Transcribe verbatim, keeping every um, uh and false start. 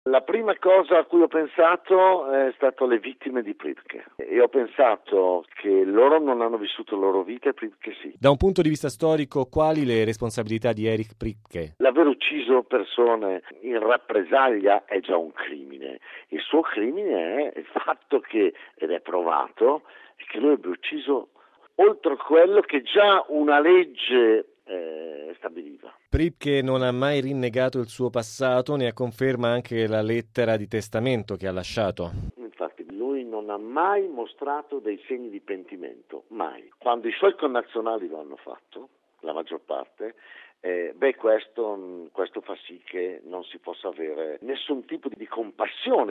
La prima cosa a cui ho pensato è stato le vittime di Pripke e ho pensato che loro non hanno vissuto la loro vita e Pripke sì. Da un punto di vista storico, quali le responsabilità di Erich Pripke? L'aver ucciso persone in rappresaglia è già un crimine. Il suo crimine è il fatto che, ed è provato, che lui abbia ucciso oltre quello che già una legge eh, stabiliva. Pripke non ha mai rinnegato il suo passato, ne conferma anche la lettera di testamento che ha lasciato. Infatti lui non ha mai mostrato dei segni di pentimento, mai. Quando i suoi connazionali lo hanno fatto, la maggior parte, eh, beh questo, questo fa sì che non si possa avere nessun tipo di compassione